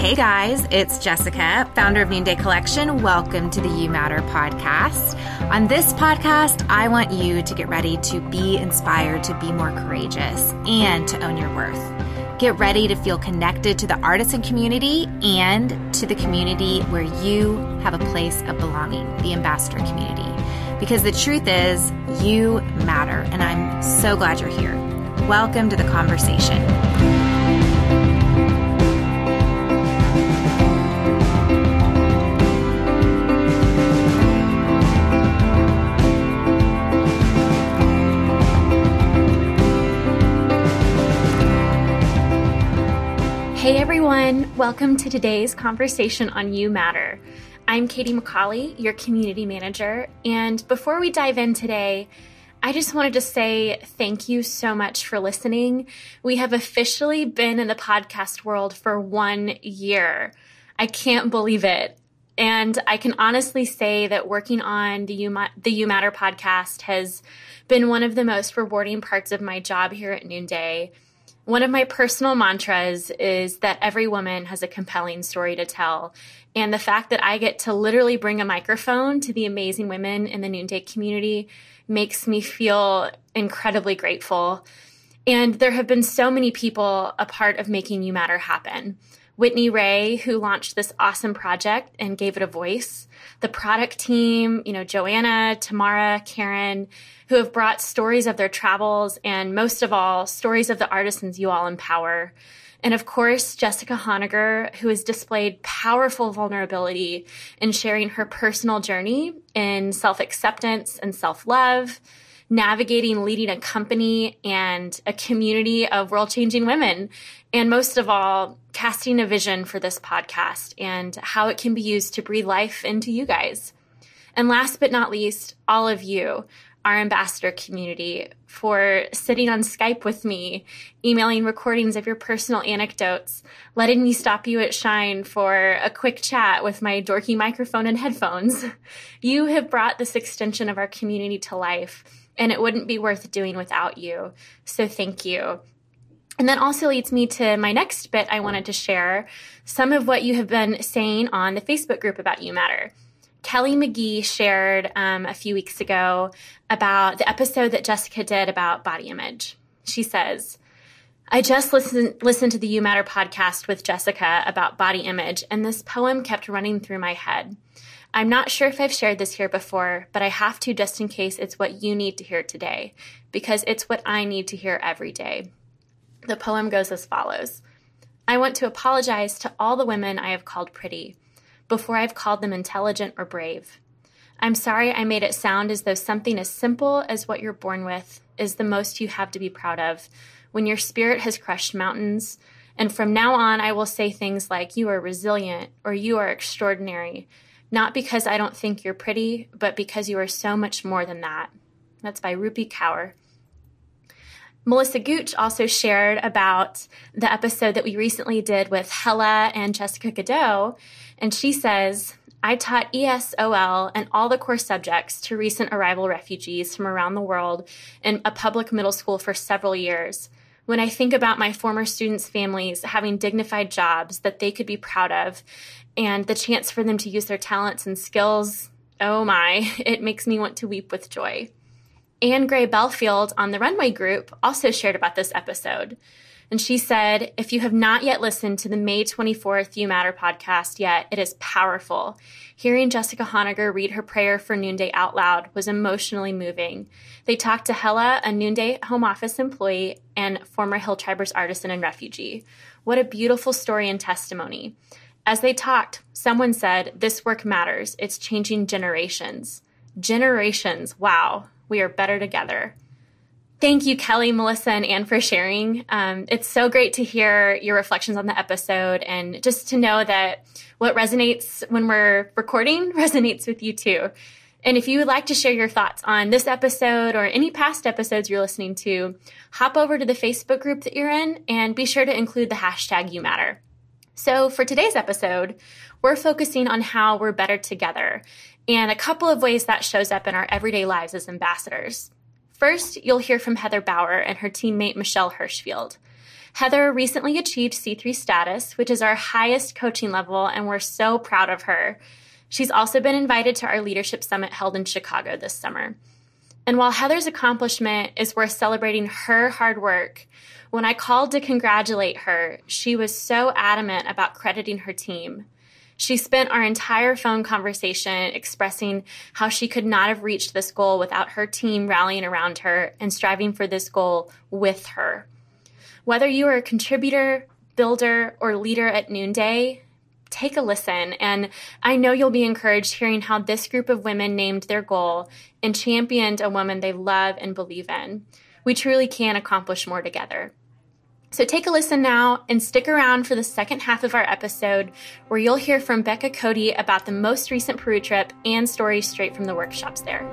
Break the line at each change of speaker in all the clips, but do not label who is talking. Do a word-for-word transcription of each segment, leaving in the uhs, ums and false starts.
Hey guys, it's Jessica, founder of Noonday Collection. Welcome to the You Matter podcast. On this podcast, I want you to get ready to be inspired to be more courageous and to own your worth. Get ready to feel connected to the artisan community and to the community where you have a place of belonging, the ambassador community. Because the truth is, you matter, and I'm so glad you're here. Welcome to the conversation.
Hey everyone, welcome to today's conversation on You Matter. I'm Katie McCauley, your community manager, and before we dive in today, I just wanted to say thank you so much for listening. We have officially been in the podcast world for one year. I can't believe it. And I can honestly say that working on the You, Ma- the You Matter podcast has been one of the most rewarding parts of my job here at Noonday. One of my personal mantras is that every woman has a compelling story to tell. And the fact that I get to literally bring a microphone to the amazing women in the Noonday community makes me feel incredibly grateful. And there have been so many people a part of making You Matter happen. Whitney Ray, who launched this awesome project and gave it a voice. The product team, you know, Joanna, Tamara, Karen, who have brought stories of their travels and most of all, stories of the artisans you all empower. And of course, Jessica Honegger, who has displayed powerful vulnerability in sharing her personal journey in self-acceptance and self-love, navigating leading a company and a community of world-changing women, and most of all, casting a vision for this podcast and how it can be used to breathe life into you guys. And last but not least, all of you, our ambassador community, for sitting on Skype with me, emailing recordings of your personal anecdotes, letting me stop you at Shine for a quick chat with my dorky microphone and headphones. You have brought this extension of our community to life, and it wouldn't be worth doing without you. So thank you. And that also leads me to my next bit I wanted to share, some of what you have been saying on the Facebook group about You Matter. Kelly McGee shared um, a few weeks ago about the episode that Jessica did about body image. She says, I just listened, listened to the You Matter podcast with Jessica about body image, and this poem kept running through my head. I'm not sure if I've shared this here before, but I have to just in case it's what you need to hear today, because it's what I need to hear every day. The poem goes as follows. I want to apologize to all the women I have called pretty before I've called them intelligent or brave. I'm sorry I made it sound as though something as simple as what you're born with is the most you have to be proud of when your spirit has crushed mountains. And from now on, I will say things like you are resilient or you are extraordinary, not because I don't think you're pretty, but because you are so much more than that. That's by Rupi Kaur. Melissa Gooch also shared about the episode that we recently did with Hella and Jessica Godot, and she says, I taught E S O L and all the core subjects to recent arrival refugees from around the world in a public middle school for several years. When I think about my former students' families having dignified jobs that they could be proud of and the chance for them to use their talents and skills, oh my, it makes me want to weep with joy. Anne Gray Belfield on the Runway Group also shared about this episode. And she said, if you have not yet listened to the May twenty-fourth You Matter podcast yet, it is powerful. Hearing Jessica Honegger read her prayer for Noonday out loud was emotionally moving. They talked to Hella, a Noonday home office employee and former Hill Tribers artisan and refugee. What a beautiful story and testimony. As they talked, someone said, this work matters. It's changing generations. Generations. Wow. We are better together. Thank you, Kelly, Melissa, and Anne for sharing. Um, it's so great to hear your reflections on the episode and just to know that what resonates when we're recording resonates with you too. And if you would like to share your thoughts on this episode or any past episodes you're listening to, hop over to the Facebook group that you're in and be sure to include the hashtag You Matter. So for today's episode, we're focusing on how we're better together and a couple of ways that shows up in our everyday lives as ambassadors. First, you'll hear from Heather Bauer and her teammate Michelle Hirschfield. Heather recently achieved C three status, which is our highest coaching level, and we're so proud of her. She's also been invited to our Leadership Summit held in Chicago this summer. And while Heather's accomplishment is worth celebrating her hard work, when I called to congratulate her, she was so adamant about crediting her team. She spent our entire phone conversation expressing how she could not have reached this goal without her team rallying around her and striving for this goal with her. Whether you are a contributor, builder, or leader at Noonday, take a listen, and I know you'll be encouraged hearing how this group of women named their goal and championed a woman they love and believe in. We truly can accomplish more together. So take a listen now and stick around for the second half of our episode, where you'll hear from Becca Cody about the most recent Peru trip and stories straight from the workshops there.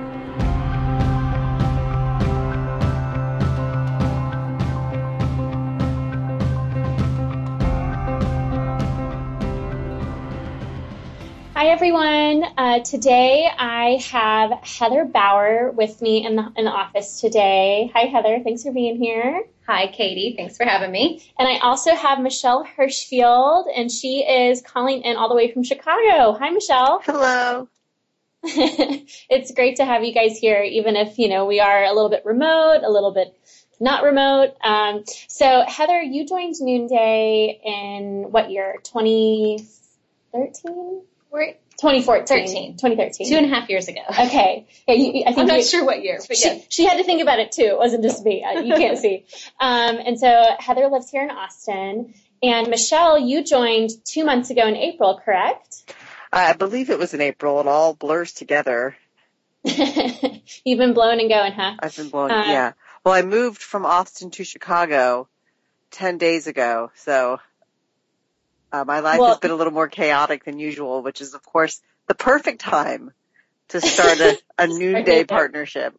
Hi, everyone. Uh, today I have Heather Bauer with me in the, in the office today. Hi, Heather. Thanks for being here.
Hi, Katie. Thanks for having me.
And I also have Michelle Hirschfield, and she is calling in all the way from Chicago. Hi, Michelle.
Hello.
It's great to have you guys here, even if, you know, we are a little bit remote, a little bit not remote. Um, so, Heather, you joined Noonday in what year? twenty thirteen?
We're
twenty fourteen.
thirteen.
twenty thirteen.
Two and a half years ago.
Okay. Yeah, you, I think
I'm not
you,
sure what year, but
she,
yes.
she had to think about it too. It wasn't just me. You can't see. Um, and so Heather lives here in Austin. And Michelle, you joined two months ago in April, correct?
I believe it was in April. It all blurs together.
You've been blowing and going, huh?
I've been blowing,
Uh,
yeah. Well, I moved from Austin to Chicago ten days ago, so uh, my life
Well-
has been a little more chaotic than usual, which is, of course, the perfect time to start a, a Noonday partnership.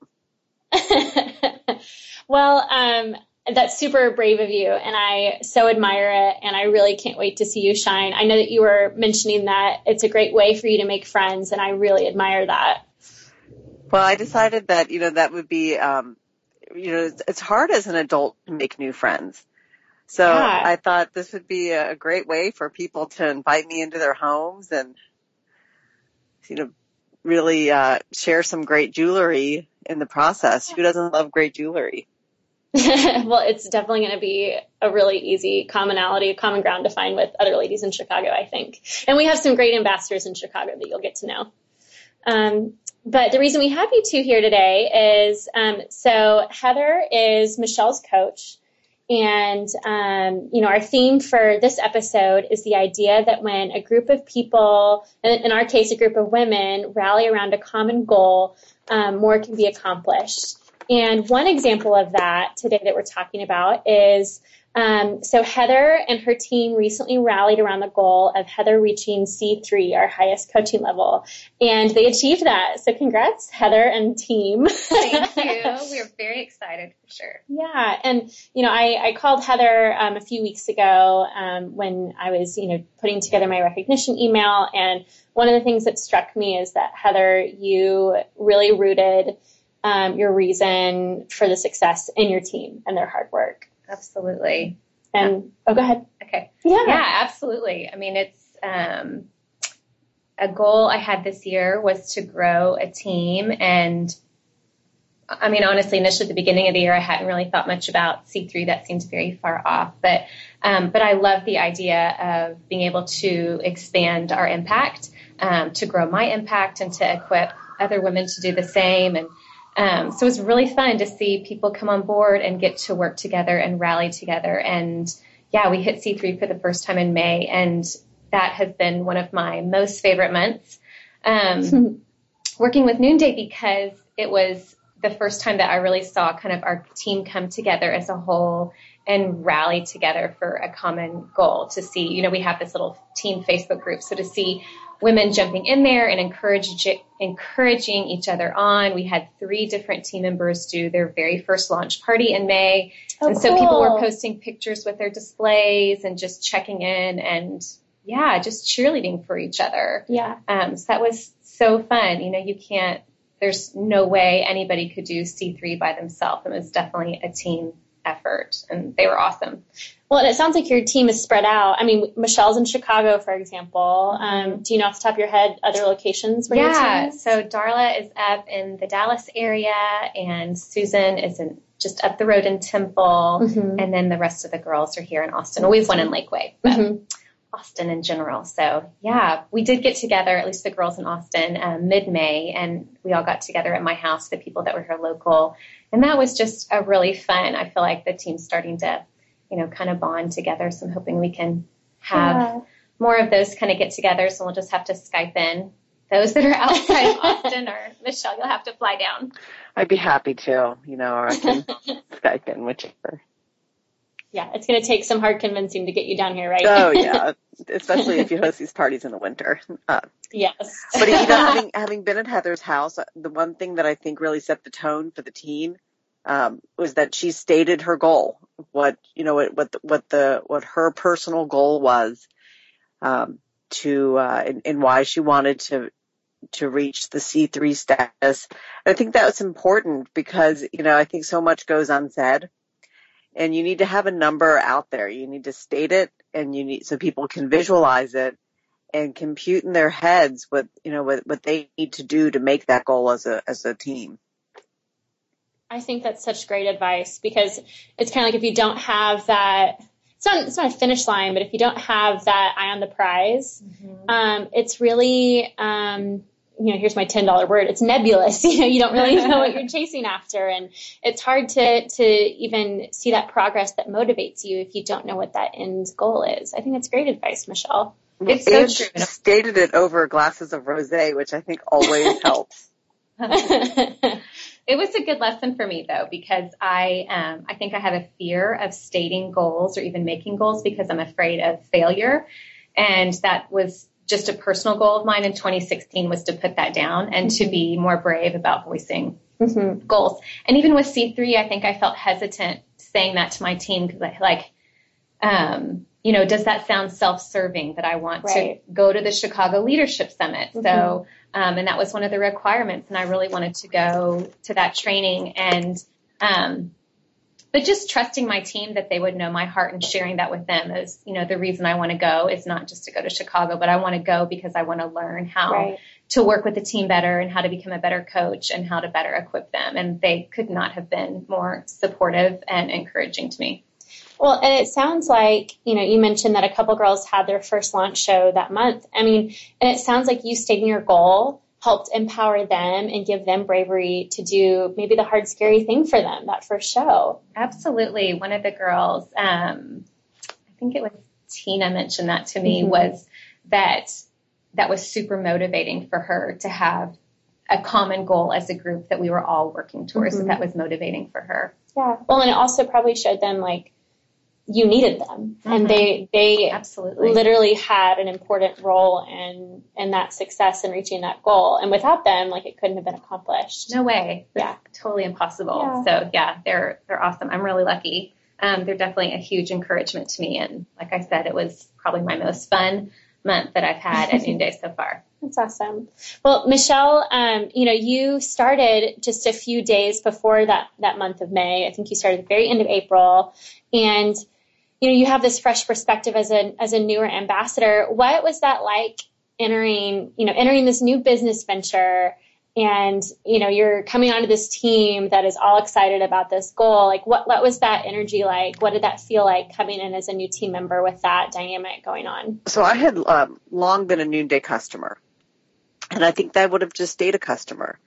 Well, um, that's super brave of you, and I so admire it, and I really can't wait to see you shine. I know that you were mentioning that it's a great way for you to make friends, and I really admire that.
Well, I decided that, you know, that would be, um, you know, it's, it's hard as an adult to make new friends. So
Yeah.
I thought this would be a great way for people to invite me into their homes and, you know, really uh, share some great jewelry in the process. Who doesn't love great jewelry?
Well, it's definitely going to be a really easy commonality, a common ground to find with other ladies in Chicago, I think. And we have some great ambassadors in Chicago that you'll get to know. Um, but the reason we have you two here today is, um, so Heather is Michelle's coach. And, um, you know, our theme for this episode is the idea that when a group of people, in our case, a group of women, rally around a common goal, um, more can be accomplished. And one example of that today that we're talking about is, um, so Heather and her team recently rallied around the goal of Heather reaching C three, our highest coaching level, and they achieved that. So congrats, Heather and team.
Thank you. We are very excited for sure.
Yeah. And, you know, I, I called Heather um, a few weeks ago um, when I was, you know, putting together my recognition email. And one of the things that struck me is that, Heather, you really rooted um, your reason for the success in your team and their hard work.
Absolutely.
And, oh, go ahead.
Okay.
Yeah.
Yeah, absolutely. I mean, it's um, a goal I had this year was to grow a team. And I mean, honestly, initially at the beginning of the year, I hadn't really thought much about C three. That seems very far off. But um, but I love the idea of being able to expand our impact, um, to grow my impact and to equip other women to do the same. And Um, so it was really fun to see people come on board and get to work together and rally together. And yeah, we hit C three for the first time in May, and that has been one of my most favorite months, um, working with Noonday, because it was the first time that I really saw kind of our team come together as a whole and rally together for a common goal. To see, you know, we have this little team Facebook group. So to see women jumping in there and encourage, encouraging each other on. We had three different team members do their very first launch party in May.
Oh,
and so
cool.
people were posting pictures with their displays and just checking in and, yeah, just cheerleading for each other.
Yeah.
Um, so that was so fun. You know, you can't, there's no way anybody could do C three by themselves. It was definitely a team effort, and they were awesome.
Well, and it sounds like your team is spread out. I mean, Michelle's in Chicago, for example. Um, do you know off the top of your head other locations where
yeah,
your team is?
So Darla is up in the Dallas area, and Susan is in just up the road in Temple, mm-hmm. and then the rest of the girls are here in Austin. Well, we have one in Lakeway, but mm-hmm. Austin in general. So, yeah, we did get together, at least the girls in Austin, um, mid-May, and we all got together at my house, the people that were here local, and that was just a really fun. I feel like the team's starting to, you know, kind of bond together, so I'm hoping we can have yeah. more of those kind of get-togethers, and we'll just have to Skype in those that are outside of Austin, or Michelle, you'll have to fly down.
I'd be happy to, you know, or I can Skype in, whichever.
Yeah, it's going to take some hard convincing to get you down here, right?
Oh, yeah, especially if you host these parties in the winter. Uh,
yes.
But, you know, having, having been at Heather's house, the one thing that I think really set the tone for the team um, was that she stated her goal, what, you know, what, what, the, what, the, what her personal goal was um, to, uh, and, and why she wanted to, to reach the C three status. And I think that was important because, you know, I think so much goes unsaid. And you need to have a number out there. You need to state it, and you need so people can visualize it and compute in their heads what you know what, what they need to do to make that goal as a as a team.
I think that's such great advice because it's kind of like if you don't have that, it's not it's not a finish line, but if you don't have that eye on the prize, mm-hmm. um, it's really. Um, you know, here's my ten dollar word. It's nebulous. You know, you don't really know what you're chasing after. And it's hard to, to even see that progress that motivates you if you don't know what that end goal is. I think that's great advice, Michelle.
It's so
and
true.
She stated it over glasses of rosé, which I think always helps.
It was a good lesson for me though, because I, um, I think I have a fear of stating goals or even making goals because I'm afraid of failure. And that was just a personal goal of mine in twenty sixteen was to put that down and mm-hmm. to be more brave about voicing mm-hmm. goals. And even with C three, I think I felt hesitant saying that to my team because I like, um, you know, does that sound self-serving that I want right. to go to the Chicago Leadership Summit? Mm-hmm. So, um, and that was one of the requirements. And I really wanted to go to that training and, um, but just trusting my team that they would know my heart and sharing that with them is, you know, the reason I want to go is not just to go to Chicago, but I want to go because I want to learn how right. to work with the team better and how to become a better coach and how to better equip them. And they could not have been more supportive and encouraging to me.
Well, and it sounds like, you know, you mentioned that a couple girls had their first launch show that month. I mean, and it sounds like you stating your goal helped empower them and give them bravery to do maybe the hard, scary thing for them, that first show.
Absolutely. One of the girls, um, I think it was Tina mentioned that to me, mm-hmm. was that that was super motivating for her to have a common goal as a group that we were all working towards. Mm-hmm. So that was motivating for her.
Yeah. Well, and it also probably showed them like, you needed them mm-hmm. and they, they
absolutely
literally had an important role in, in that success and reaching that goal. And without them, like it couldn't have been accomplished.
No way.
Yeah.
It's totally impossible.
Yeah.
So yeah, they're, they're awesome. I'm really lucky. Um, they're definitely a huge encouragement to me. And like I said, it was probably my most fun month that I've had at Noonday so far.
That's awesome. Well, Michelle, um, you know, you started just a few days before that, that month of May. I think you started at the very end of April, and you know, you have this fresh perspective as a, as a newer ambassador. What was that like entering, you know, entering this new business venture and, you know, you're coming onto this team that is all excited about this goal. Like what, what was that energy like? What did that feel like coming in as a new team member with that dynamic going on?
So I had um, long been a Noonday customer, and I think that I would have just stayed a customer.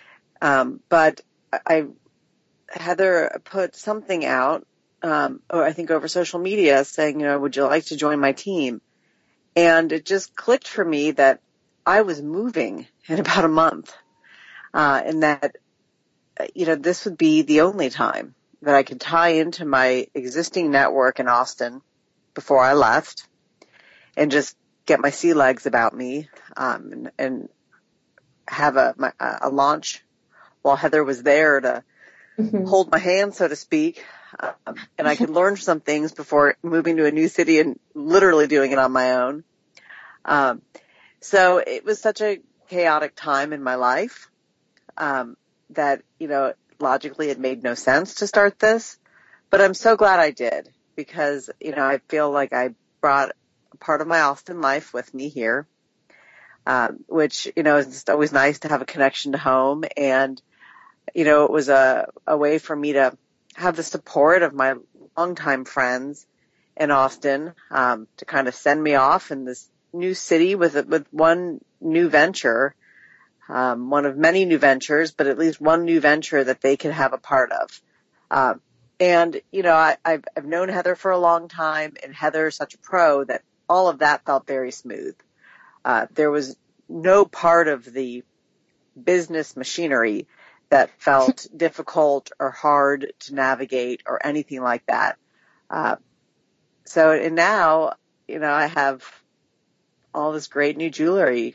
Um, but I, Heather put something out, Um, or I think over social media saying, you know, would you like to join my team? And it just clicked for me that I was moving in about a month, uh, and that, you know, this would be the only time that I could tie into my existing network in Austin before I left and just get my sea legs about me, um, and, and have a, my, a launch while Heather was there to mm-hmm. hold my hand, so to speak. Um, and I could learn some things before moving to a new city and literally doing it on my own. Um, so it was such a chaotic time in my life um, that, you know, logically it made no sense to start this. but I'm so glad I did because, you know, I feel like I brought a part of my Austin life with me here, um, which, you know, is just always nice to have a connection to home. And, you know, it was a, a way for me to have the support of my longtime friends in Austin, um, to kind of send me off in this new city with, with one new venture, um, one of many new ventures, but at least one new venture that they could have a part of. Um, and, you know, I, I've, I've known Heather for a long time, and Heather is such a pro that all of that felt very smooth. Uh, there was no part of the business machinery that felt difficult or hard to navigate or anything like that. Uh, so, and now, you know, I have all this great new jewelry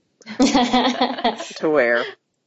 to wear.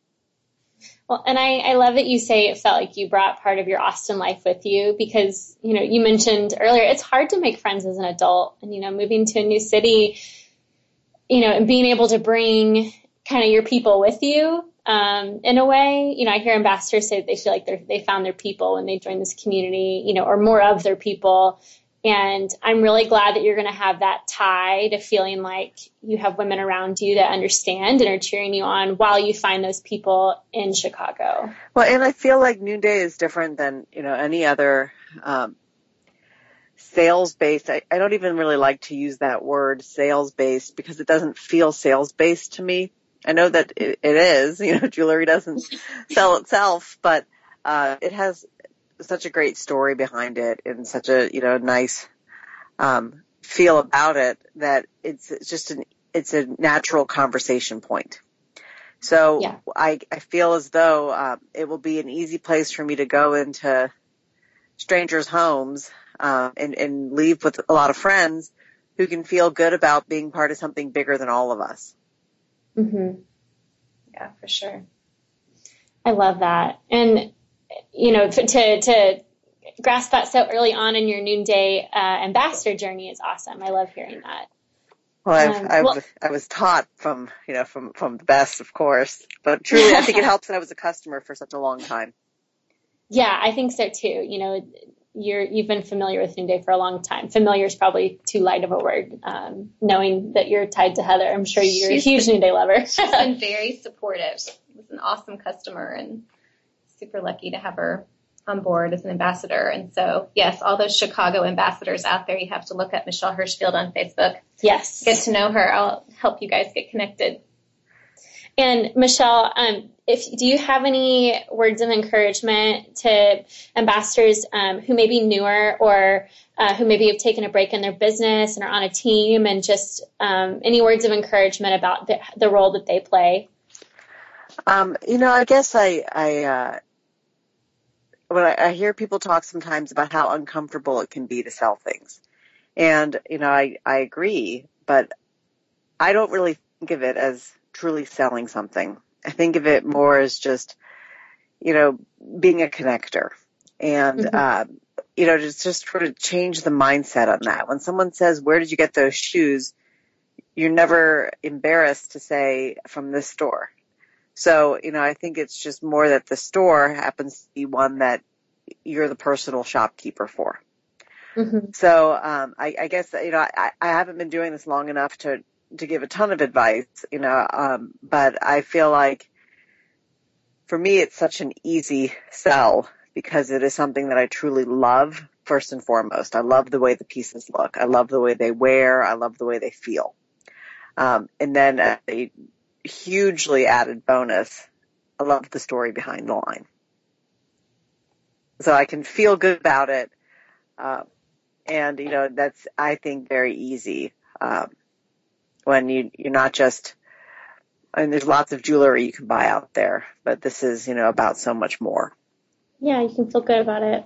Well, and I, I love that you say it felt like you brought part of your Austin life with you because, you know, you mentioned earlier, it's hard to make friends as an adult and, you know, moving to a new city, you know, and being able to bring kind of your people with you. Um, in a way, you know, I hear ambassadors say they feel like they're, they found their people when they join this community, you know, or more of their people. And I'm really glad that you're going to have that tie to feeling like you have women around you that understand and are cheering you on while you find those people in Chicago.
Well, and I feel like Noonday is different than, you know, any other, um, sales-based. I, I don't even really like to use that word sales-based because it doesn't feel sales-based to me. I know that it, it is, you know, jewelry doesn't sell itself, but, uh, it has such a great story behind it and such a, you know, nice, um, feel about it that it's, it's just an, it's a natural conversation point. So yeah. I, I feel as though, uh, it will be an easy place for me to go into strangers' homes, uh, and, and leave with a lot of friends who can feel good about being part of something bigger than all of us.
Mm-hmm.
Yeah, for sure.
I love that. And, you know, to, to grasp that so early on in your Noonday, uh, ambassador journey is awesome. I love hearing that.
Well, I've,
um,
I've,
well,
I was taught from, you know, from, from the best, of course, but truly I think it helps that I was a customer for such a long time.
Yeah, I think so too. You know, you're, you've been familiar with Noonday for a long time. Familiar is probably too light of a word. Um, knowing that you're tied to Heather, I'm sure you're she's a huge been, Noonday lover.
She's been very supportive. She was an awesome customer and super lucky to have her on board as an ambassador. And so, yes, all those Chicago ambassadors out there, you have to look up Michelle Hirschfield on Facebook.
Yes.
Get to know her. I'll help you guys get connected.
And Michelle, um, if do you have any words of encouragement to ambassadors um, who may be newer or uh, who maybe have taken a break in their business and are on a team, and just um, any words of encouragement about the, the role that they play?
Um, you know, I guess I, I, uh, when I, I hear people talk sometimes about how uncomfortable it can be to sell things, and you know, I, I agree, but I don't really think of it as truly selling something. I think of it more as just, you know, being a connector, and mm-hmm. uh, you know, just just try to change the mindset on that. When someone says, "Where did you get those shoes?" you're never embarrassed to say, "From this store." So, you know, I think it's just more that the store happens to be one that you're the personal shopkeeper for. Mm-hmm. So, um, I, I guess, you know, I, I haven't been doing this long enough to, to give a ton of advice, you know, um, but I feel like for me, it's such an easy sell because it is something that I truly love first and foremost. I love the way the pieces look. I love the way they wear. I love the way they feel. Um, and then a hugely added bonus, I love the story behind the line. So I can feel good about it. Uh, and, you know, that's, I think, very easy um, when you, you're not just, I mean, there's lots of jewelry you can buy out there, but this is, you know, about so much more.
Yeah, you can feel good about it.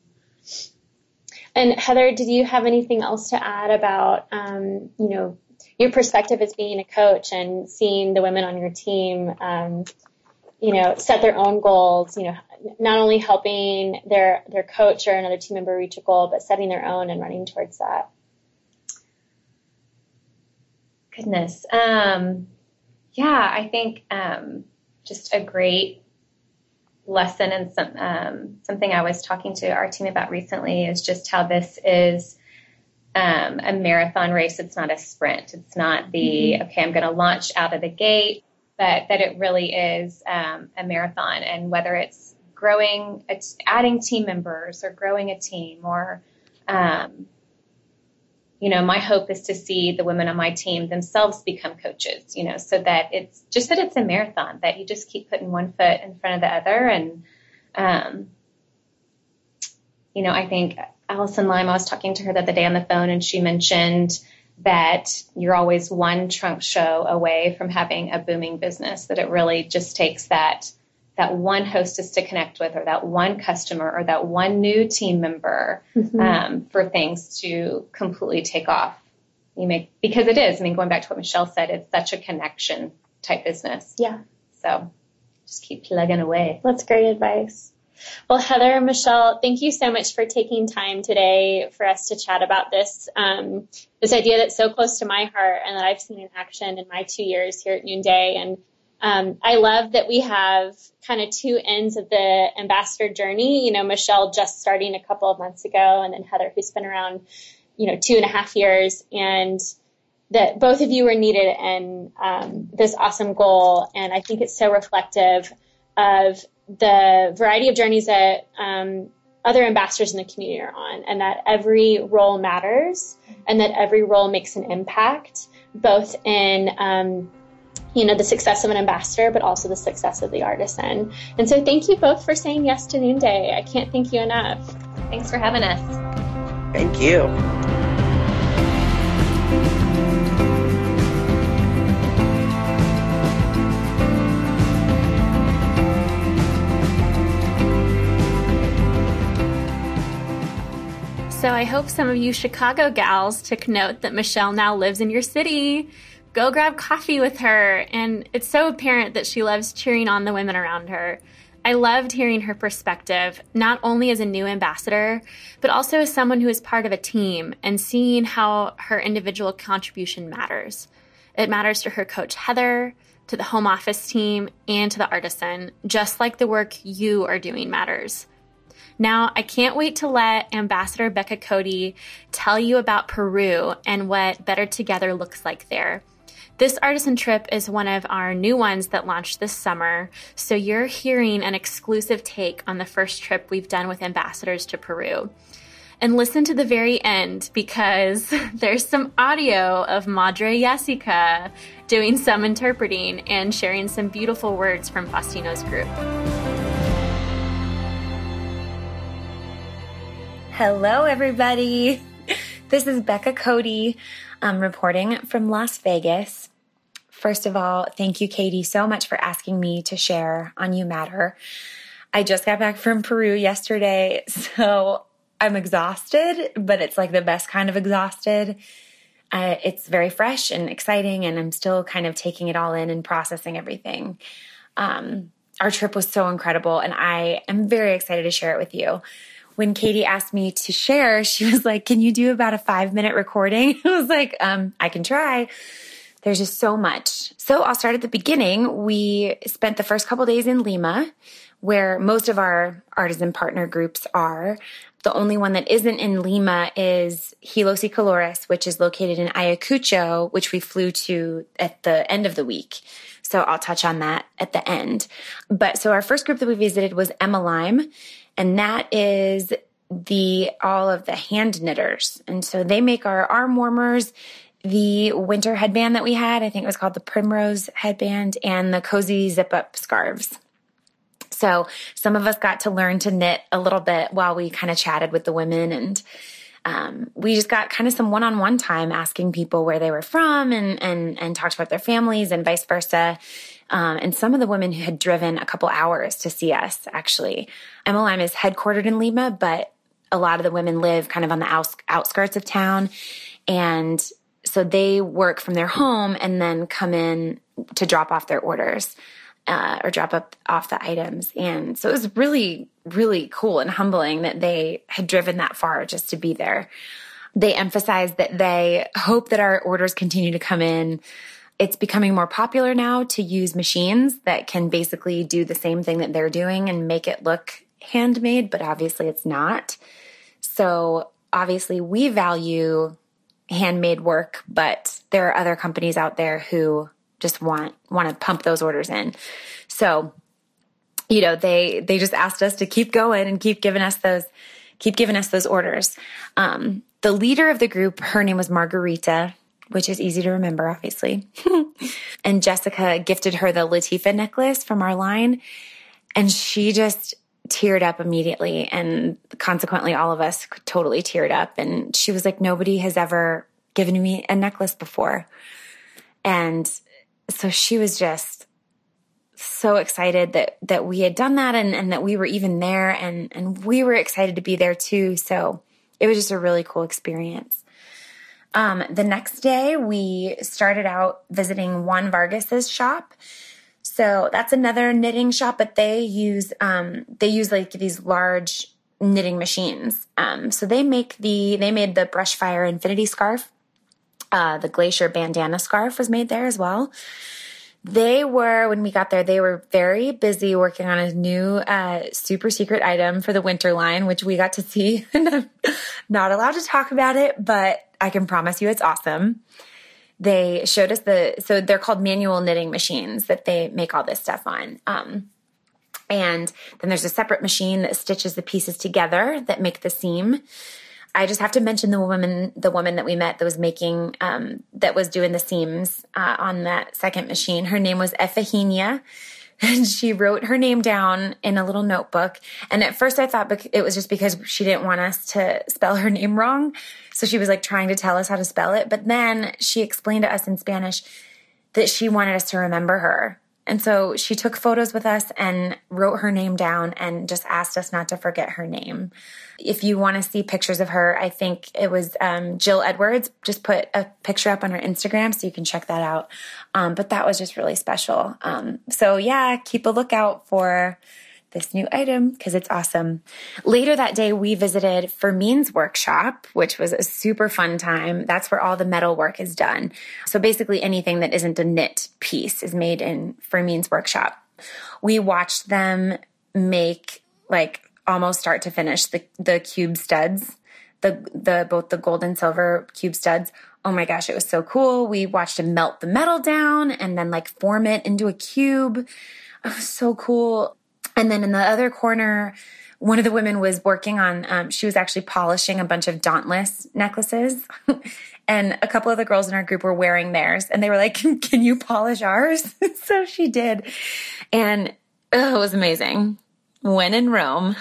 And Heather, did you have anything else to add about, um, you know, your perspective as being a coach and seeing the women on your team, um, you know, set their own goals, you know, not only helping their, their coach or another team member reach a goal, but setting their own and running towards that?
Goodness. Um, yeah, I think um, just a great lesson and some, um, something I was talking to our team about recently is just how this is um, a marathon race. It's not a sprint. It's not the, mm-hmm. okay, I'm going to launch out of the gate, but that it really is um, a marathon. And whether it's growing, it's adding team members or growing a team or, um, you know, my hope is to see the women on my team themselves become coaches, you know, so that it's just that it's a marathon, that you just keep putting one foot in front of the other. And, um, you know, I think Allison Lime, I was talking to her the other day on the phone, and she mentioned that you're always one trunk show away from having a booming business, that it really just takes that that one hostess to connect with, or that one customer, or that one new team member, mm-hmm. um, for things to completely take off. You make, because it is, I mean, going back to what Michelle said, it's such a connection type business.
Yeah.
So just keep plugging away.
That's great advice. Well, Heather and Michelle, thank you so much for taking time today for us to chat about this, um, this idea that's so close to my heart and that I've seen in action in my two years here at Noonday. And Um, I love that we have kind of two ends of the ambassador journey. You know, Michelle just starting a couple of months ago, and then Heather, who's been around, you know, two and a half years, and that both of you were needed in um, this awesome goal. And I think it's so reflective of the variety of journeys that um, other ambassadors in the community are on, and that every role matters, and that every role makes an impact, both in um, you know, the success of an ambassador, but also the success of the artisan. And so thank you both for saying yes to Noonday. I can't thank you enough.
Thanks for having us.
Thank you.
So I hope some of you Chicago gals took note that Michelle now lives in your city. Go grab coffee with her. And it's so apparent that she loves cheering on the women around her. I loved hearing her perspective, not only as a new ambassador, but also as someone who is part of a team and seeing how her individual contribution matters. It matters to her coach, Heather, to the home office team, and to the artisan, just like the work you are doing matters. Now, I can't wait to let Ambassador Becca Cody tell you about Peru and what Better Together looks like there. This artisan trip is one of our new ones that launched this summer, so you're hearing an exclusive take on the first trip we've done with ambassadors to Peru. And listen to the very end, because there's some audio of Madre Jessica doing some interpreting and sharing some beautiful words from Faustino's group.
Hello, everybody. This is Becca Cody, um, reporting from Las Vegas. First of all, thank you, Katie, so much for asking me to share on You Matter. I just got back from Peru yesterday, so I'm exhausted, but it's like the best kind of exhausted. Uh, it's very fresh and exciting, and I'm still kind of taking it all in and processing everything. Um, our trip was so incredible, and I am very excited to share it with you. When Katie asked me to share, she was like, can you do about a five minute recording? I was like, um, I can try. There's just so much. So I'll start at the beginning. We spent the first couple days in Lima, where most of our artisan partner groups are. The only one that isn't in Lima is Hilos y Colores, which is located in Ayacucho, which we flew to at the end of the week. So I'll touch on that at the end. But so our first group that we visited was Emma Lime, and that is the all of the hand knitters. And so they make our arm warmers, the winter headband that we had, I think it was called the Primrose headband, and the cozy zip-up scarves. So some of us got to learn to knit a little bit while we kind of chatted with the women, and um, we just got kind of some one-on-one time asking people where they were from and and and talked about their families and vice versa. Um, and some of the women who had driven a couple hours to see us, actually. M L M is headquartered in Lima, but a lot of the women live kind of on the outs- outskirts of town. And so they work from their home and then come in to drop off their orders uh, or drop up off the items. And so it was really, really cool and humbling that they had driven that far just to be there. They emphasized that they hope that our orders continue to come in It's becoming more popular now to use machines that can basically do the same thing that they're doing and make it look handmade, but obviously it's not. So obviously we value handmade work, but there are other companies out there who just want want to pump those orders in. So, you know, they they just asked us to keep going and keep giving us those keep giving us those orders. Um, the leader of the group, her name was Margarita, which is easy to remember, obviously. And Jessica gifted her the Latifa necklace from our line, and she just teared up immediately, and consequently all of us totally teared up. And she was like, nobody has ever given me a necklace before. And so she was just so excited that that we had done that, and, and that we were even there, and, and we were excited to be there too. So it was just a really cool experience. Um, the next day, we started out visiting Juan Vargas's shop. So that's another knitting shop, but they use um, they use like these large knitting machines. Um, so they make the they made the Brushfire Infinity scarf. Uh, the Glacier bandana scarf was made there as well. They were, when we got there, they were very busy working on a new uh, super secret item for the winter line, which we got to see. And I'm not allowed to talk about it, but I can promise you it's awesome. They showed us the, so they're called manual knitting machines that they make all this stuff on. Um, and then there's a separate machine that stitches the pieces together that make the seam. I just have to mention the woman, the woman that we met that was making, um, that was doing the seams uh, on that second machine. Her name was Ephigenia, and she wrote her name down in a little notebook. And at first I thought it was just because she didn't want us to spell her name wrong. So she was like trying to tell us how to spell it. But then she explained to us in Spanish that she wanted us to remember her. And so she took photos with us and wrote her name down and just asked us not to forget her name. If you want to see pictures of her, I think it was um, Jill Edwards just put a picture up on her Instagram, so you can check that out. Um, but that was just really special. Um, so yeah, keep a lookout for this new item because it's awesome. Later that day, we visited Fermin's workshop, which was a super fun time. That's where all the metal work is done. So basically anything that isn't a knit piece is made in Fermin's workshop. We watched them make like almost start to finish the, the cube studs, the, the, both the gold and silver cube studs. Oh my gosh, it was so cool. We watched them melt the metal down and then like form it into a cube. It was so cool. And then in the other corner, one of the women was working on, um, she was actually polishing a bunch of Dauntless necklaces. And a couple of the girls in our group were wearing theirs. And they were like, can you polish ours? So she did. And oh, it was amazing. When in Rome.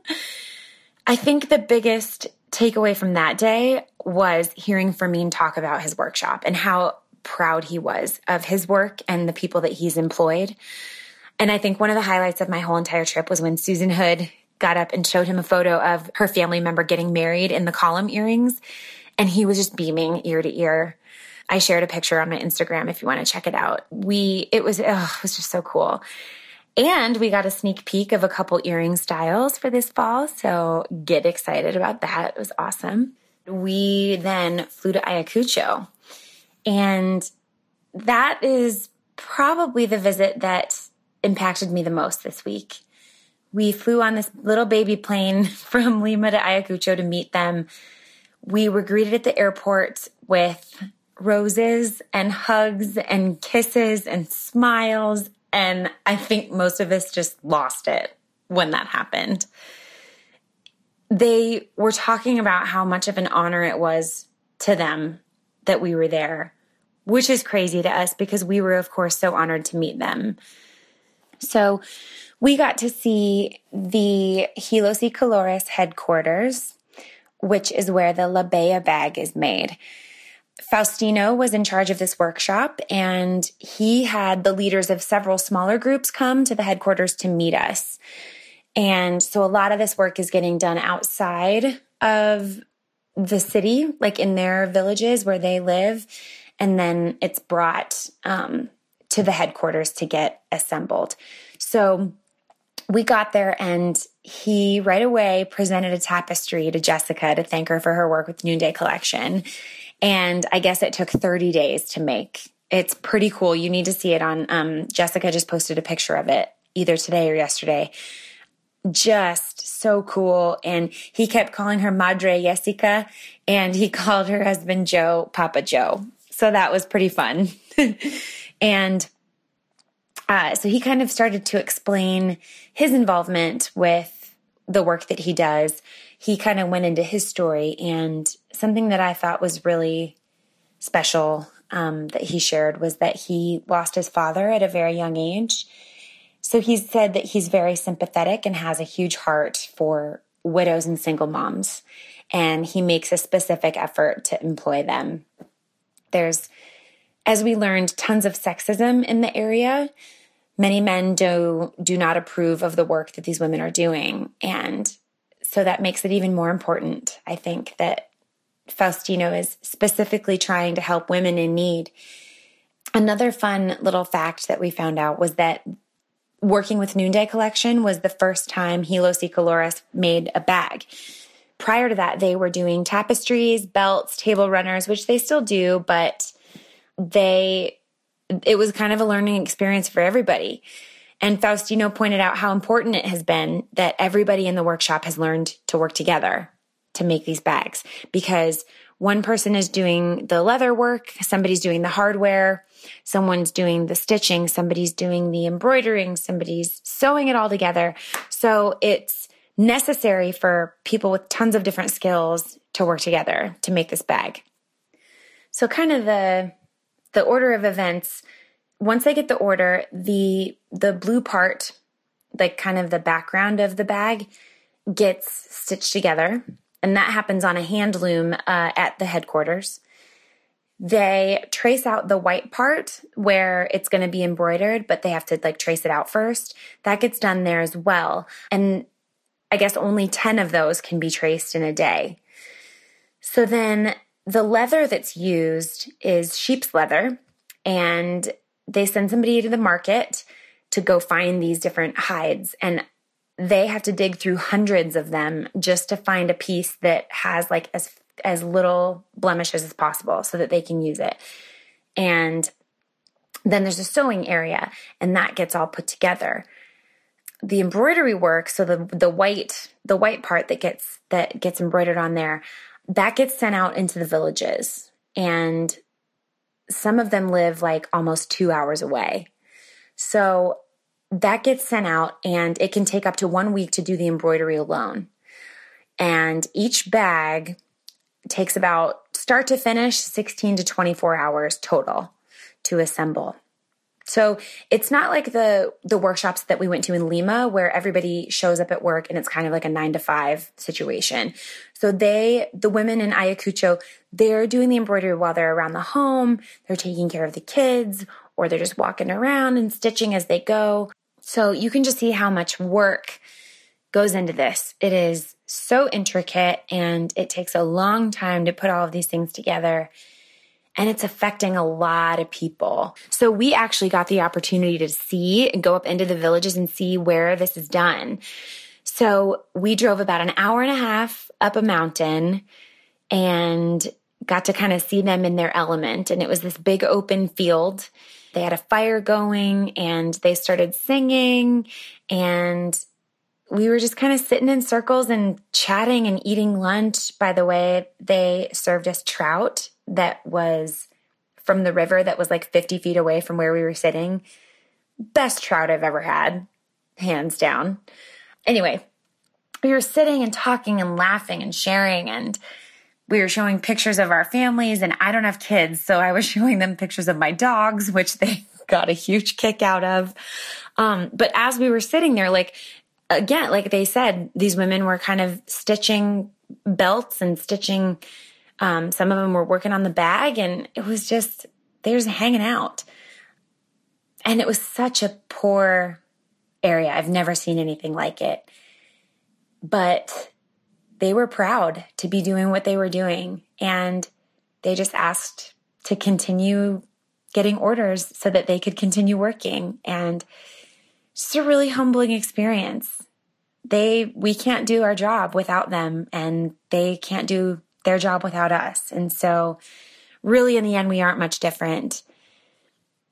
I think the biggest takeaway from that day was hearing Fermin talk about his workshop and how proud he was of his work and the people that he's employed. And I think one of the highlights of my whole entire trip was when Susan Hood got up and showed him a photo of her family member getting married in the column earrings. And he was just beaming ear to ear. I shared a picture on my Instagram if you want to check it out. We, it was, oh, it was just so cool. And we got a sneak peek of a couple earring styles for this fall. So get excited about that. It was awesome. We then flew to Ayacucho. And that is probably the visit that impacted me the most this week. We flew on this little baby plane from Lima to Ayacucho to meet them. We were greeted at the airport with roses and hugs and kisses and smiles. And I think most of us just lost it when that happened. They were talking about how much of an honor it was to them that we were there, which is crazy to us because we were, of course, so honored to meet them. So we got to see the Hilos y Colores headquarters, which is where the La Bella bag is made. Faustino was in charge of this workshop, and he had the leaders of several smaller groups come to the headquarters to meet us. And so a lot of this work is getting done outside of the city, like in their villages where they live, and then it's brought um, to the headquarters to get assembled. So we got there, and he right away presented a tapestry to Jessica to thank her for her work with Noonday Collection. And I guess it took thirty days to make It's pretty cool. You need to see it on, um, Jessica just posted a picture of it either today or yesterday. Just so cool. And he kept calling her Madre Jessica, and he called her husband Joe, Papa Joe. So that was pretty fun. And uh, so he kind of started to explain his involvement with the work that he does. He kind of went into his story, and something that I thought was really special um, that he shared was that he lost his father at a very young age. So he said that he's very sympathetic and has a huge heart for widows and single moms, and he makes a specific effort to employ them. There's, as we learned, tons of sexism in the area. Many men do, do not approve of the work that these women are doing, and so that makes it even more important, I think, that Faustino is specifically trying to help women in need. Another fun little fact that we found out was that working with Noonday Collection was the first time Hilos y Colores made a bag. Prior to that, they were doing tapestries, belts, table runners, which they still do, but they it was kind of a learning experience for everybody. And Faustino pointed out how important it has been that everybody in the workshop has learned to work together to make these bags, because one person is doing the leather work, somebody's doing the hardware, someone's doing the stitching, somebody's doing the embroidering, somebody's sewing it all together. So it's necessary for people with tons of different skills to work together to make this bag. So kind of the the order of events, once they get the order, the the blue part, like kind of the background of the bag, gets stitched together. And that happens on a hand loom uh, at the headquarters. They trace out the white part where it's going to be embroidered, but they have to like trace it out first. That gets done there as well. And I guess only ten of those can be traced in a day. So then the leather that's used is sheep's leather, and they send somebody to the market to go find these different hides, and they have to dig through hundreds of them just to find a piece that has like as as little blemishes as possible so that they can use it. And then there's a sewing area, and that gets all put together. The embroidery work, so the the white the white part that gets that gets embroidered on there, that gets sent out into the villages, and some of them live like almost two hours away. So that gets sent out, and it can take up to one week to do the embroidery alone. And each bag takes about start to finish sixteen to twenty-four hours total to assemble. So it's not like the the workshops that we went to in Lima where everybody shows up at work and it's kind of like a nine to five situation. So they, the women in Ayacucho, they're doing the embroidery while they're around the home. They're taking care of the kids, or they're just walking around and stitching as they go. So you can just see how much work goes into this. It is so intricate, and it takes a long time to put all of these things together. And it's affecting a lot of people. So we actually got the opportunity to see and go up into the villages and see where this is done. So we drove about an hour and a half up a mountain and got to kind of see them in their element. And it was this big open field. They had a fire going, and they started singing, and we were just kind of sitting in circles and chatting and eating lunch. By the way, they served us trout that was from the river that was like fifty feet away from where we were sitting. Best trout I've ever had, hands down. Anyway, we were sitting and talking and laughing and sharing, and we were showing pictures of our families, and I don't have kids, so I was showing them pictures of my dogs, which they got a huge kick out of. Um, but as we were sitting there, like, again, like they said, these women were kind of stitching belts and stitching. Um, some of them were working on the bag, and it was just, they were just hanging out. And it was such a poor area. I've never seen anything like it. But they were proud to be doing what they were doing, and they just asked to continue getting orders so that they could continue working. And just a really humbling experience. They, we can't do our job without them, and they can't do their job without us. And so really in the end, we aren't much different.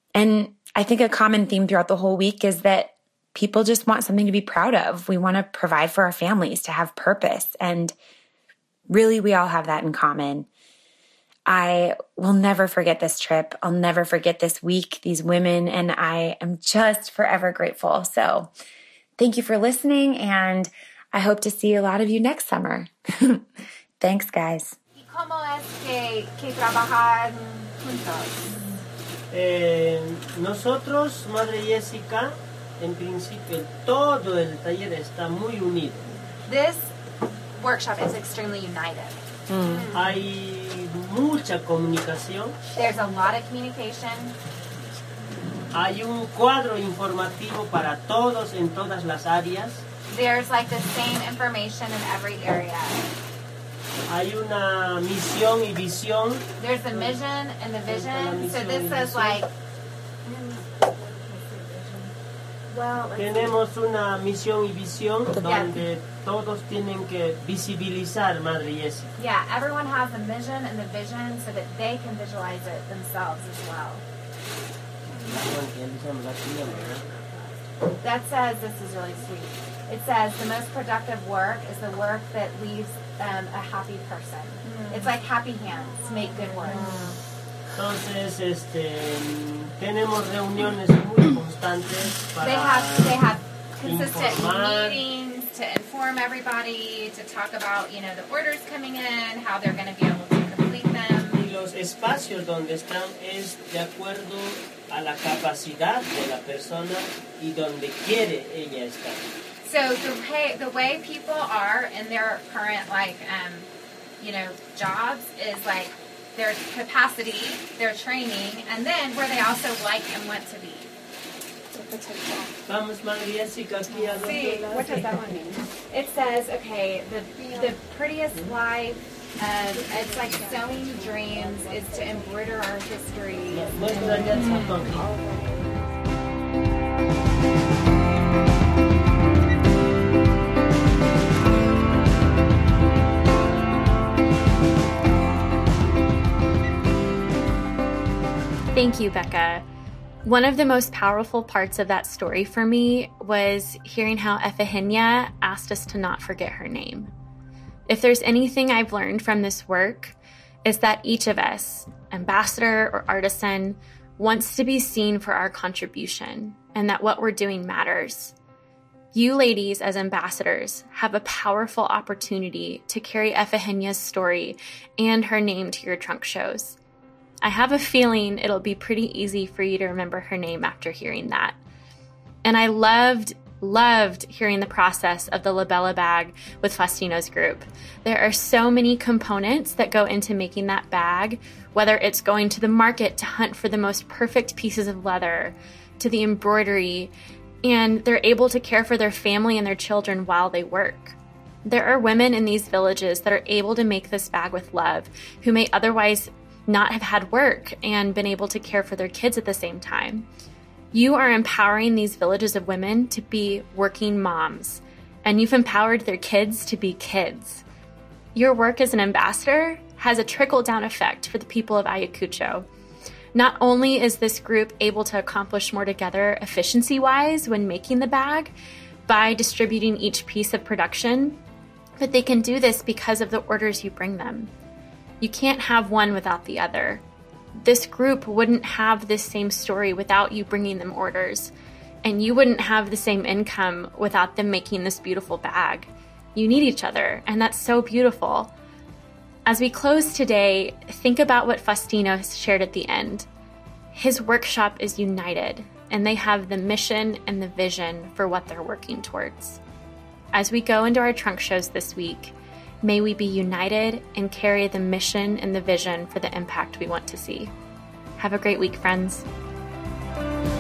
And I think a common theme throughout the whole week is that people just want something to be proud of. We want to provide for our families, to have purpose. And really, we all have that in common. I will never forget this trip. I'll never forget this week, these women, and I am just forever grateful. So thank you for listening, and I hope to see a lot of you next summer. Thanks, guys.
¿Y cómo es que, que trabajan juntos?
Eh, nosotros, Madre Jessica, en principio, todo el taller está muy unido.
This workshop is extremely united.
Mm. Hay mucha comunicación.
There's a lot of communication.
Hay un cuadro informativo para todos en todas las áreas.
There's like the same information in every area.
Hay una misión y visión.
There's the mission and the vision. So this says like, well,
tenemos una misión y visión donde todos tienen que visibilizar Madre Jessica.
Yeah, everyone has a mission and the vision so that they can visualize it themselves as well. That says, this is really sweet. It says the most productive work is the work that leaves um, a happy person. Mm. It's like happy hands make good work. Mm.
Entonces, este, tenemos reuniones muy constantes para
They have they have consistent
informar.
meetings to inform everybody, to talk about, you know, the orders coming in, how they're going to be able to complete them.
Y los espacios donde están es de acuerdo a la capacidad de la persona y donde quiere ella estar.
So the way the way people are in their current like um, you know jobs is like their capacity, their training, and then where they also like and want to be.
Vamos, Madre Jessica, aquí a
See, what does that one mean? It says, okay, the the prettiest life. Um, it's like sewing dreams is to embroider our history.
Muestra ya el zapato.
Thank you, Becca. One of the most powerful parts of that story for me was hearing how Efigenia asked us to not forget her name. If there's anything I've learned from this work, is that each of us, ambassador or artisan, wants to be seen for our contribution and that what we're doing matters. You ladies as ambassadors have a powerful opportunity to carry Efigenia's story and her name to your trunk shows. I have a feeling it'll be pretty easy for you to remember her name after hearing that. And I loved, loved hearing the process of the Labella bag with Faustino's group. There are so many components that go into making that bag, whether it's going to the market to hunt for the most perfect pieces of leather, to the embroidery, and they're able to care for their family and their children while they work. There are women in these villages that are able to make this bag with love, who may otherwise not have had work and been able to care for their kids at the same time. You are empowering these villages of women to be working moms, and you've empowered their kids to be kids. Your work as an ambassador has a trickle-down effect for the people of Ayacucho. Not only is this group able to accomplish more together efficiency-wise when making the bag by distributing each piece of production, but they can do this because of the orders you bring them. You can't have one without the other. This group wouldn't have this same story without you bringing them orders, and you wouldn't have the same income without them making this beautiful bag. You need each other, and that's so beautiful. As we close today, think about what Faustino shared at the end. His workshop is united, and they have the mission and the vision for what they're working towards. As we go into our trunk shows this week, may we be united and carry the mission and the vision for the impact we want to see. Have a great week, friends.